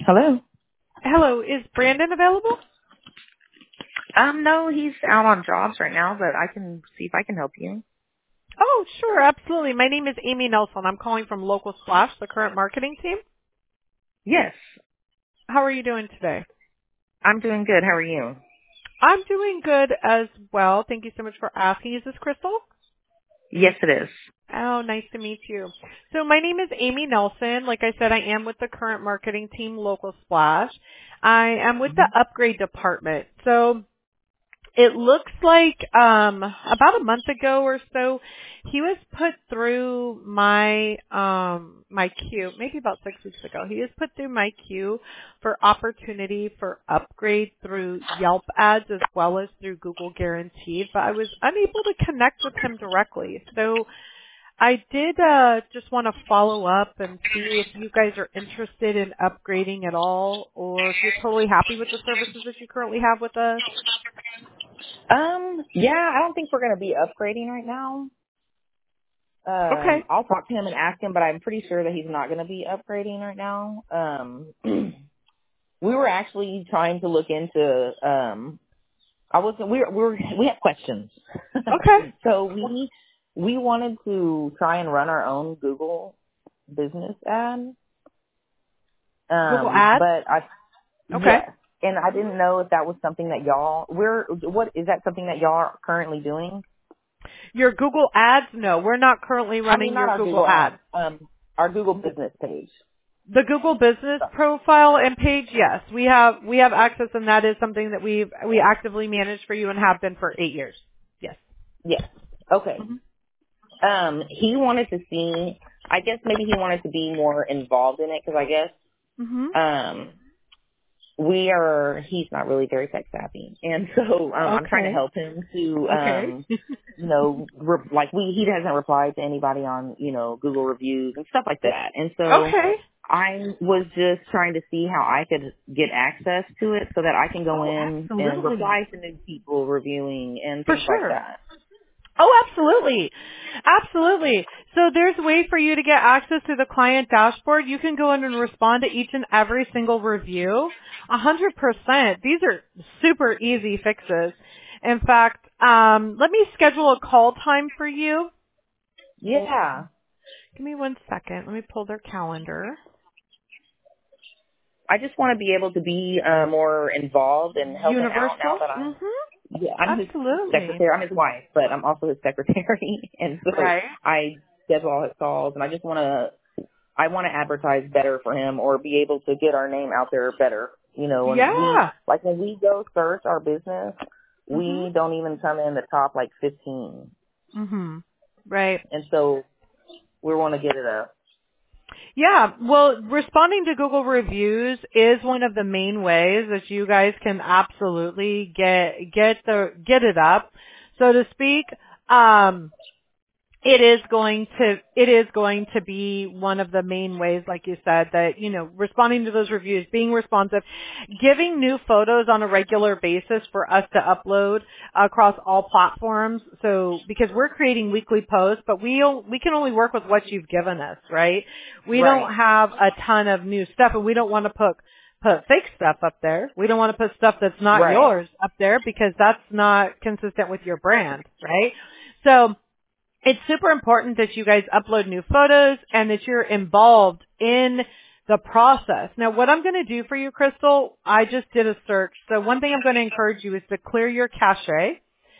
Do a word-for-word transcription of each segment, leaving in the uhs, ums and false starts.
Hello. Hello, is Brandon available? Um, no, he's out on jobs right now, but I can see if I can help you. Oh, sure, absolutely. My name is Amy Nelson. I'm calling from Local Splash, the current marketing team. Yes, How are you doing today? I'm doing good. How are you? I'm doing good as well. Thank you so much for asking. Is this Crystal? Yes, it is. Oh, nice to meet you. So my name is Amy Nelson. Like I said, I am with the current marketing team, Local Splash. I am with the upgrade department. So it looks like um about a month ago or so he was put through my um my queue, maybe about six weeks ago. He was put through my queue for opportunity for upgrade through Yelp ads as well as through Google Guaranteed, but I was unable to connect with him directly. So I did uh just want to follow up and see if you guys are interested in upgrading at all, or if you're totally happy with the services that you currently have with us. Um, yeah, I don't think we're going to be upgrading right now. Okay. Um, I'll talk to him and ask him, but I'm pretty sure that he's not going to be upgrading right now. Um, we were actually trying to look into. Um, I wasn't. We were. We, were, we had questions, Okay. so we we wanted to try and run our own Google business ad. Google Um, Ads? but I Okay. yes, and I didn't know if that was something that y'all we're what is that something that y'all are currently doing? Your Google Ads? No, we're not currently I mean, running not your our Google Google ads, Ads. um, our Google business page. The Google Business So, profile and page, yes, we have we have access, and that is something that we we actively manage for you and have been for eight years. Yes. yes, okay. hmm Um, he wanted to see. I guess maybe he wanted to be more involved in it because I guess hmm um we are he's not really very tech savvy, and so um I'm trying to Okay. help him to Okay. um you know re- like we he hasn't replied to anybody on you know Google reviews and stuff like that, and so Okay. I was just trying to see how I could get access to it so that I can go Oh, in and absolutely. reply to new people reviewing and For things like sure. that. Oh, absolutely. Absolutely. So there's a way for you to get access to the client dashboard. You can go in and respond to each and every single review. A hundred percent. These are super easy fixes. In fact, um, let me schedule a call time for you. Yeah, Give me one second. Let me pull their calendar. I just want to be able to be uh, more involved and help him out now Universal? that I'm Mm-hmm. yeah, I'm his Absolutely. secretary. I'm his wife, but I'm also his secretary, and so Right. I schedule all his calls. And I just want to, I want to advertise better for him, or be able to get our name out there better. You know, and we Yeah. like when we go search our business, Mhm. we don't even come in the top like fifteen, Mhm. Right. and so we want to get it up. Yeah, well, responding to Google reviews is one of the main ways that you guys can absolutely get get the get it up, so to speak. Um, it is going to it is going to be one of the main ways, like you said, that you know responding to those reviews, being responsive, giving new photos on a regular basis for us to upload across all platforms. So because we're creating weekly posts, but we don't, we can only work with what you've given us, right? We don't Right, have a ton of new stuff, and we don't want to put put fake stuff up there. We don't want to put stuff that's not right, yours up there because that's not consistent with your brand, right? So it's super important that you guys upload new photos and that you're involved in the process. Now, what I'm going to do for you, Crystal, I just did a search. So one thing I'm going to encourage you is to clear your cache,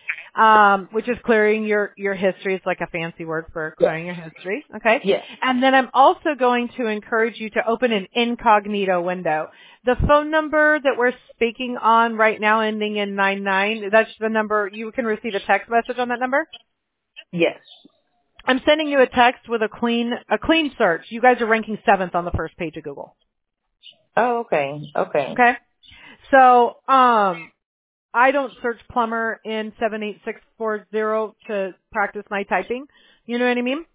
um, which is clearing your, your history. It's like a fancy word for yes, clearing your history. Okay. yes, And then I'm also going to encourage you to open an incognito window. The phone number that we're speaking on right now ending in nine nine, that's the number, you can receive a text message on that number? yes. I'm sending you a text with a clean a clean search. You guys are ranking seventh on the first page of Google. Oh, okay, okay, Okay? So, um I don't search plumber in seven eight six four zero to practice my typing. You know what I mean?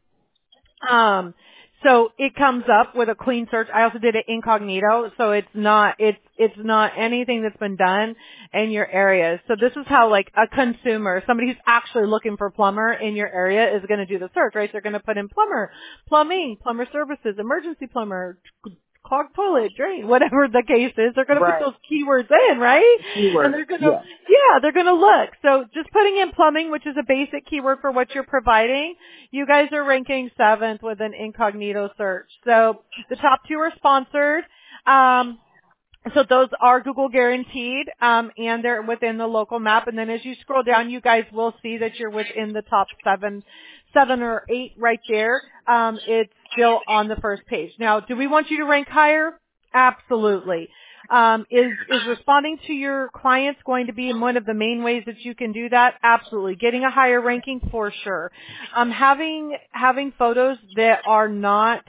Um, so it comes up with a clean search. I also did it incognito, so it's not it's it's not anything that's been done in your area. So this is how like a consumer, somebody who's actually looking for plumber in your area is going to do the search, right? They're going to put in plumber, plumbing, plumber services, emergency plumber, clogged toilet, drain, whatever the case is. They're going to Right. put those keywords in, right? Keywords. And they're going to, Yeah. yeah, they're going to look. So just putting in plumbing, which is a basic keyword for what you're providing, you guys are ranking seventh with an incognito search. So the top two are sponsored. Um, So those are Google guaranteed, um, and they're within the local map. And then as you scroll down, you guys will see that you're within the top seven, seven or eight right there. Um, it's still on the first page. Now, do we want you to rank higher? Absolutely. Um, is is responding to your clients going to be one of the main ways that you can do that? Absolutely. Getting a higher ranking for sure. Um, having having photos that are not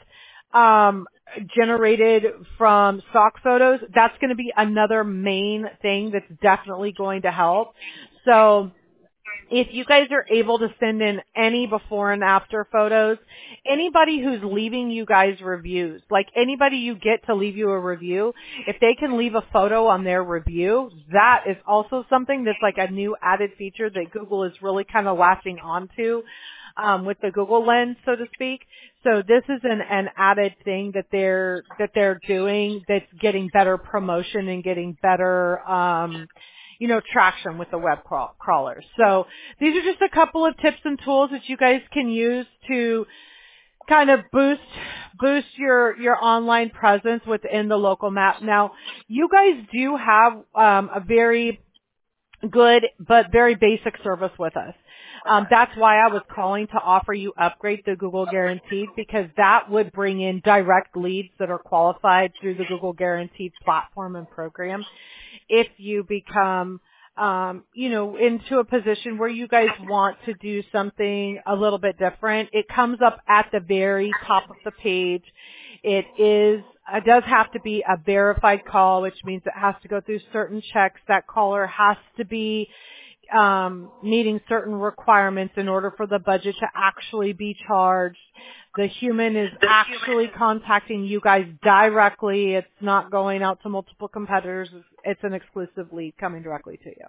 um, generated from stock photos, that's going to be another main thing that's definitely going to help. So if you guys are able to send in any before and after photos, anybody who's leaving you guys reviews, like anybody you get to leave you a review, if they can leave a photo on their review, that is also something that's like a new added feature that Google is really kind of latching onto. Um, with the Google Lens, so to speak. So this is an, an added thing that they're that they're doing that's getting better promotion and getting better, um, you know, traction with the web crawl- crawlers. So these are just a couple of tips and tools that you guys can use to kind of boost boost your your online presence within the local map. Now, you guys do have um, a very good but very basic service with us. Um, that's why I was calling to offer you upgrade to Google Guaranteed, because that would bring in direct leads that are qualified through the Google Guaranteed platform and program. If you become, um, you know, into a position where you guys want to do something a little bit different, it comes up at the very top of the page. It is, it does have to be a verified call, which means it has to go through certain checks. That caller has to be um, meeting certain requirements in order for the budget to actually be charged. The human is actually contacting you guys directly. It's not going out to multiple competitors. It's an exclusive lead coming directly to you.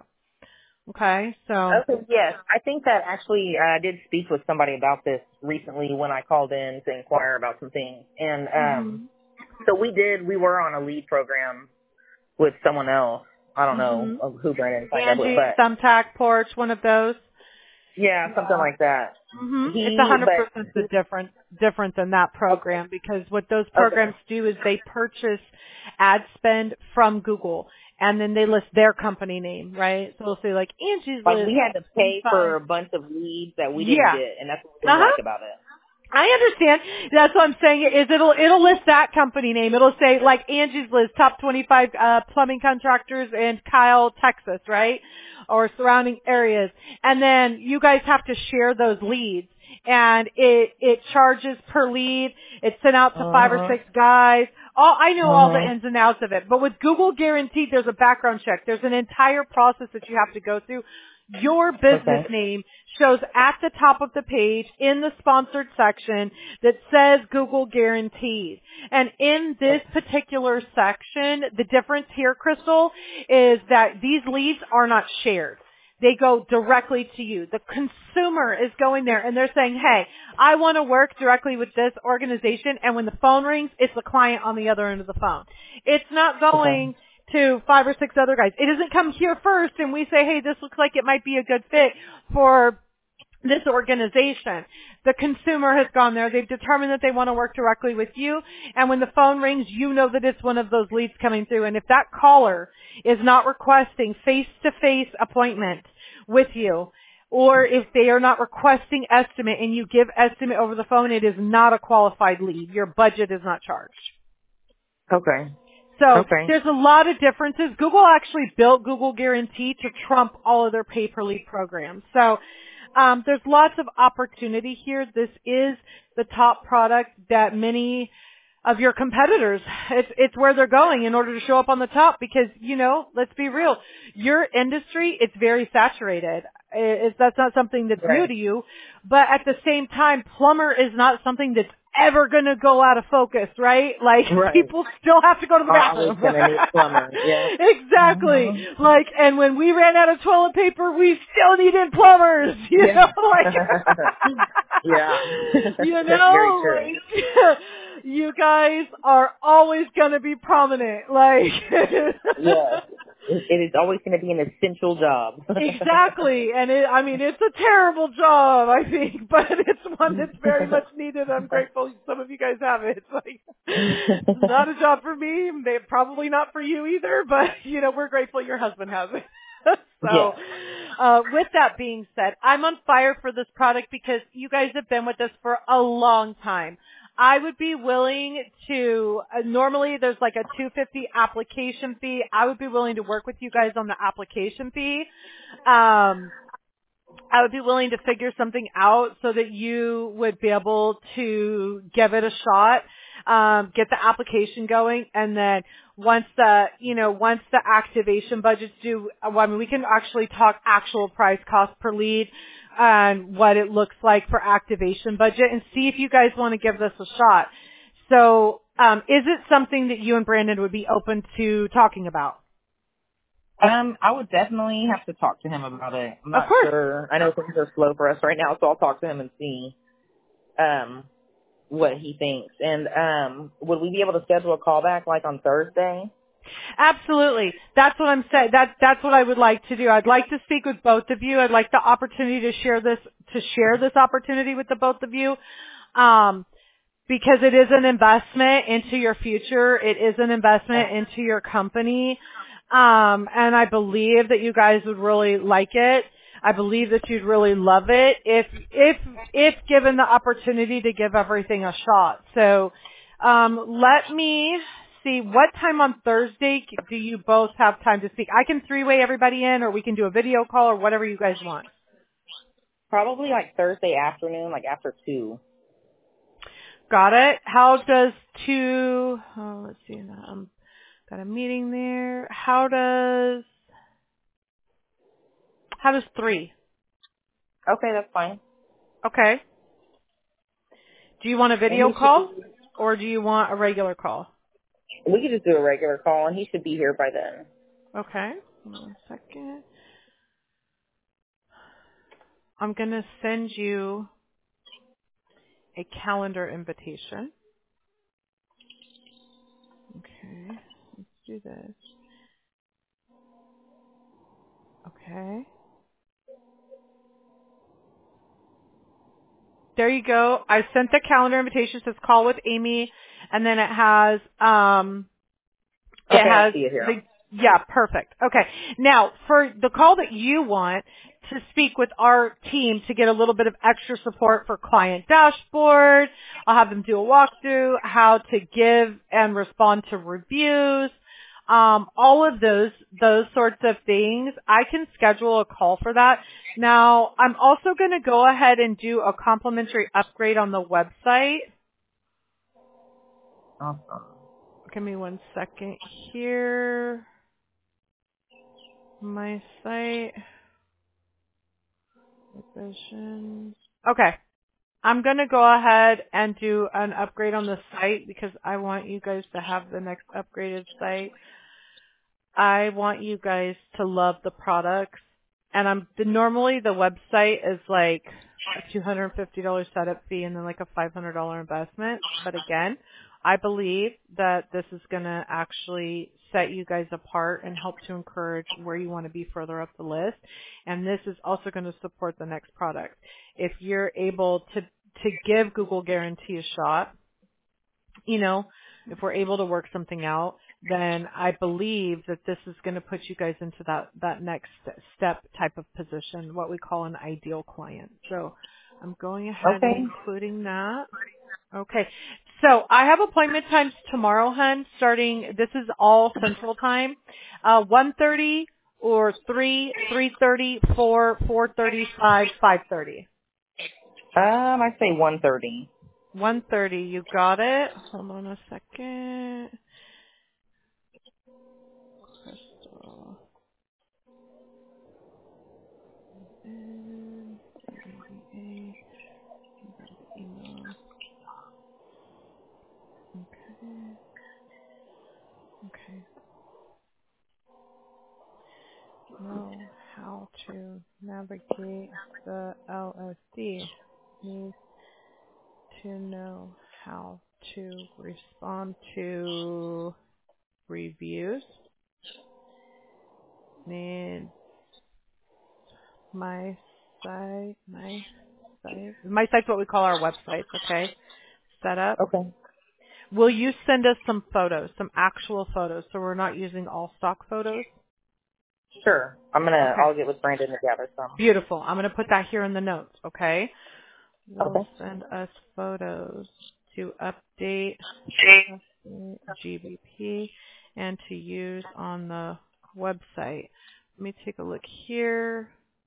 Okay, so. Okay, yes. I think that actually uh, I did speak with somebody about this recently when I called in to inquire about some things. And um, Mm-hmm. so we did, we were on a lead program with someone else. I don't Mm-hmm. know who Brandon signed up with, Angie, but Thumbtack, Porch, one of those. yeah, something like that. Mm-hmm. He, It's one hundred but, percent the different, different than that program, because what those programs okay. do is they purchase ad spend from Google, and then they list their company name, right? So they'll say like Angie's Like List. we had to pay twenty-five. for a bunch of leads that we didn't Yeah. get, and that's what we didn't Uh-huh. like about it. I understand. That's what I'm saying is it'll, it'll list that company name. It'll say like Angie's List, top twenty-five, uh, plumbing contractors in Kyle, Texas, right? Or surrounding areas. And then you guys have to share those leads. And it, it charges per lead. It's sent out to five or Uh-huh. six guys. All, I know all the Uh-huh. ins and outs of it. But with Google Guaranteed, there's a background check. There's an entire process that you have to go through. Your business Okay. name shows at the top of the page in the sponsored section that says Google Guaranteed. And in this particular section, the difference here, Crystal, is that these leads are not shared. They go directly to you. The consumer is going there and they're saying, hey, I want to work directly with this organization. And when the phone rings, it's the client on the other end of the phone. It's not going Okay. to five or six other guys. It doesn't come here first and we say, hey, this looks like it might be a good fit for this organization. The consumer has gone there. They've determined that they want to work directly with you. And when the phone rings, you know that it's one of those leads coming through. And if that caller is not requesting face-to-face appointment with you, or if they are not requesting estimate and you give estimate over the phone, it is not a qualified lead. Your budget is not charged. Okay. So Okay. there's a lot of differences. Google actually built Google Guarantee to trump all of their pay-per-lead programs. So um, there's lots of opportunity here. This is the top product that many of your competitors, it's, it's where they're going in order to show up on the top because, you know, let's be real. Your industry, it's very saturated. It's, that's not something that's Right. new to you. But at the same time, plumber is not something that's ever going to go out of focus, right? Like, Right. people still have to go to the Always bathroom. gonna need a plumber, yeah. Exactly. Mm-hmm. Like, and when we ran out of toilet paper, we still needed plumbers, you Yeah. know? Like, Yeah. you That's very know, true. like, You guys are always going to be prominent. Like, Yes. It, it is always going to be an essential job. exactly. And it, I mean, it's a terrible job, I think, but it's one that's very much needed. I'm grateful some of you guys have it. It's like, not a job for me. May- Probably not for you either, but, you know, we're grateful your husband has it. So, Yes. uh, with that being said, I'm on fire for this product because you guys have been with us for a long time. I would be willing to, uh, normally there's like a two hundred fifty dollars application fee. I would be willing to work with you guys on the application fee. Um, I would be willing to figure something out so that you would be able to give it a shot, um, get the application going, and then once the, you know, once the activation budget's due, well, I mean, we can actually talk actual price cost per lead and what it looks like for activation budget and see if you guys want to give this a shot. So, um, is it something that you and Brandon would be open to talking about? Um, I would definitely have to talk to him about it. I'm Of not course. sure. I know things are slow for us right now, so I'll talk to him and see um what he thinks. And um, would we be able to schedule a call back like on Thursday? Absolutely. That's what I'm saying. That, that's what I would like to do. I'd like to speak with both of you. I'd like the opportunity to share this, to share this opportunity with the both of you. Um, because it is an investment into your future. It is an investment into your company. Um, and I believe that you guys would really like it. I believe that you'd really love it if, if, if given the opportunity to give everything a shot. So, um, let me see, what time on Thursday do you both have time to speak? I can three-way everybody in, or we can do a video call, or whatever you guys want. Probably like Thursday afternoon, like after two. Got it. How does two, oh, let's see, um, got a meeting there. How does, how does three? Okay, that's fine. Okay. Do you want a And video he should call, be, or do you want a regular call? we could just do a regular call, and he should be here by then. Okay. Hold on a second. I'm going to send you a calendar invitation. Okay. Let's do this. Okay. There you go. I sent the calendar invitation. It says call with Amy, and then it has um it Okay, I has see it here. the yeah, perfect. Okay. Now, for the call that you want to speak with our team to get a little bit of extra support for client dashboard, I'll have them do a walkthrough, how to give and respond to reviews, um, all of those, those sorts of things. I can schedule a call for that. Now, I'm also going to go ahead and do a complimentary upgrade on the website. Awesome. Give me one second here. My site. Revisions. Okay. I'm going to go ahead and do an upgrade on the site because I want you guys to have the next upgraded site. I want you guys to love the products. And I'm the, normally the website is like a two hundred fifty dollars setup fee and then like a five hundred dollars investment. But again, I believe that this is going to actually set you guys apart and help to encourage where you want to be further up the list. And this is also going to support the next product. If you're able to, to give Google Guarantee a shot, you know, if we're able to work something out, then I believe that this is going to put you guys into that, that next step type of position, what we call an ideal client. So I'm going ahead and Okay. including that. Okay. So I have appointment times tomorrow, hun, starting, this is all central time, uh, one thirty or three, three thirty, four, four thirty, five, five thirty. Um, I say one thirty. one thirty, you got it? Hold on a second. Crystal. And A B A. Got the email. Okay. Okay. Know how to navigate the L S D. Need to know how to respond to reviews. Need my site, my site. My site's what we call our websites, okay? Set up. Okay. Will you send us some photos, some actual photos, so we're not using all stock photos? Sure. I'm gonna. Okay. I'll get with Brandon to gather some. Beautiful. I'm going to put that here in the notes, okay? Will Okay. send us photos to update, update G B P and to use on the website. Let me take a look here.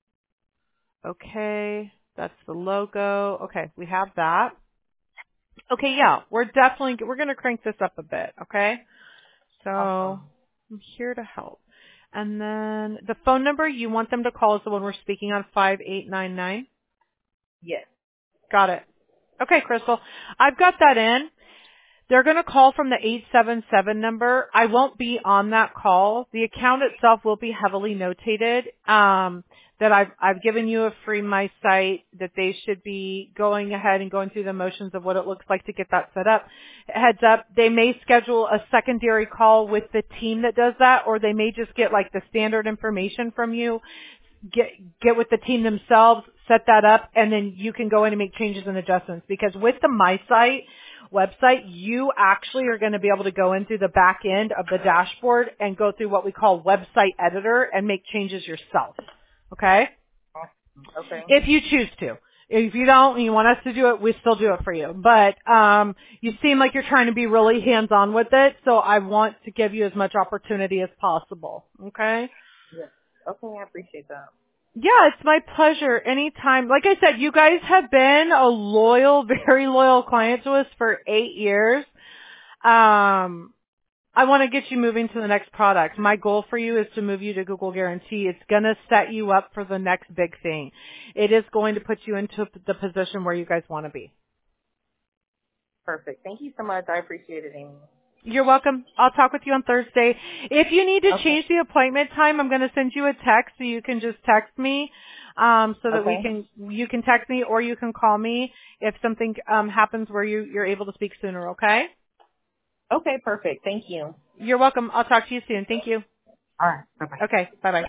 Okay, that's the logo. Okay, we have that. Okay, yeah, we're definitely, we're going to crank this up a bit, okay? So Awesome. I'm here to help. And then the phone number you want them to call is the one we're speaking on, five eight nine nine. Yes. Got it. Okay, Crystal. I've got that in. They're going to call from the eight seven seven number. I won't be on that call. The account itself will be heavily notated. Um, that I've, I've given you a free My Site, that they should be going ahead and going through the motions of what it looks like to get that set up. Heads up, they may schedule a secondary call with the team that does that, or they may just get like the standard information from you, get, get with the team themselves, set that up, and then you can go in and make changes and adjustments. Because with the My Site website, you actually are going to be able to go into the back end of the dashboard and go through what we call website editor and make changes yourself. Okay? Awesome. Okay. If you choose to. If you don't and you want us to do it, we still do it for you. But um, you seem like you're trying to be really hands-on with it, so I want to give you as much opportunity as possible. Okay? Yes. Okay, I appreciate that. Yeah, it's my pleasure. Anytime. Like I said, you guys have been a loyal, very loyal client to us for eight years. Um, I want to get you moving to the next product. My goal for you is to move you to Google Guarantee. It's going to set you up for the next big thing. It is going to put you into the position where you guys want to be. Perfect. Thank you so much. I appreciate it, Amy. You're welcome. I'll talk with you on Thursday. If you need to Okay. change the appointment time, I'm going to send you a text so you can just text me, um, so that Okay. we can, you can text me or you can call me if something um, happens where you, you're able to speak sooner, okay? Okay, perfect. Thank you. You're welcome. I'll talk to you soon. Thank you. All right. Bye-bye. Okay. Bye-bye.